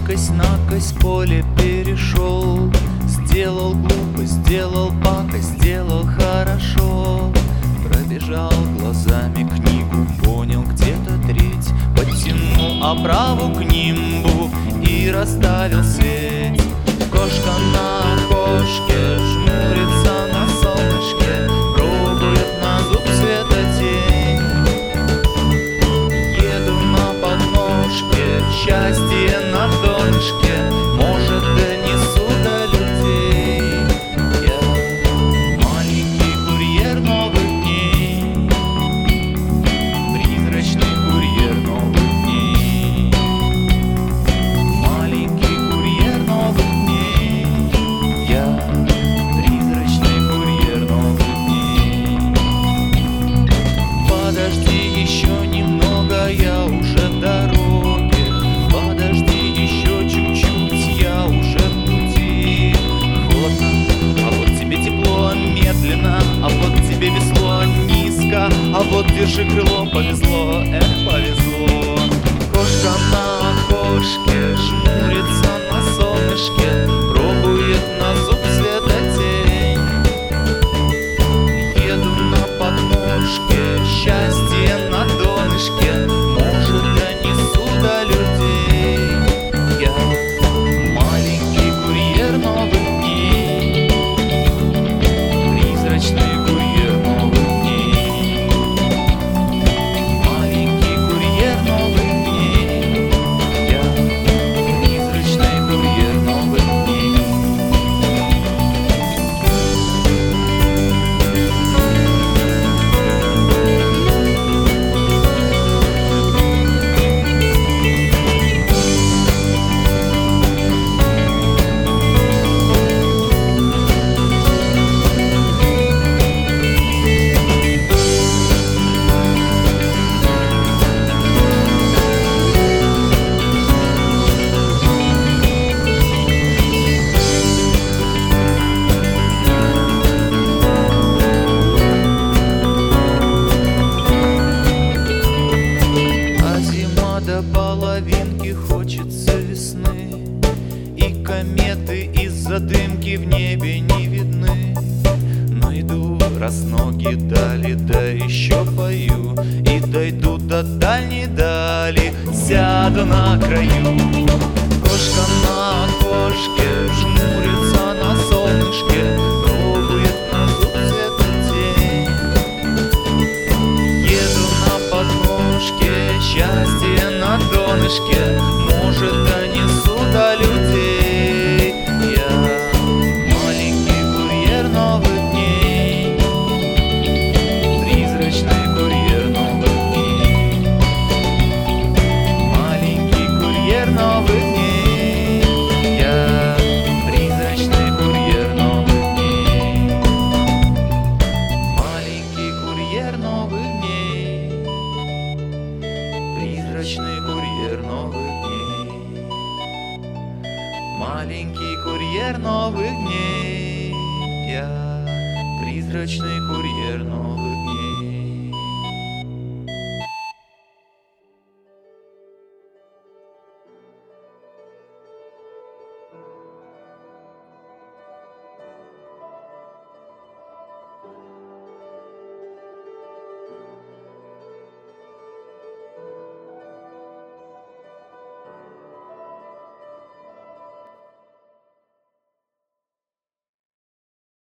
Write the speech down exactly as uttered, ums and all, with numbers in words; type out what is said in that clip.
Накось-накось поле перешел, сделал глупость, сделал пакость, сделал хорошо. Пробежал глазами книгу, понял где-то треть, подтянул оправу к нимбу и расставил сеть. Кошка на окошке жмурится на солнышке, пробует на зуб светотень. Еду на подножке, счастье на донышке, может, донесу до людей. Я маленький курьер новых дней, призрачный курьер новых дней, маленький курьер новых дней. Я призрачный курьер новых дней. Подожди еще немного, я уже в дороге. Подожди еще чуть-чуть, я уже в пути. Холодно, а вот тебе тепло, медленно, а вот тебе весло, низко, а вот держи крыло, повезло, эх, повезло. Кошка на окошке жмурится на солнышке, пробует на зуб светотень. Еду на подножке, счастье на донышке, может, донесу до людей. Я маленький курьер новых дней, призрачный курьер новых дней, маленький курьер новых дней. Я призрачный курьер новых дней. А зима до половинки, хочется весны, и кометы из-за дымки в небе не видны. Но иду, раз ноги дали, да еще пою, и дойду до дальней дали, сяду на краю. Кошка на окошке жмурится на солнышке, пробует на зуб светотень. Еду на подножке, счастье на донышке, может, донесу до людей. Я маленький курьер новых дней, призрачный курьер новых дней, маленький курьер новых дней. Я призрачный курьер новых дней, маленький курьер новых дней, призрачный курьер новых дней, маленький курьер новых дней. Я призрачный курьер новых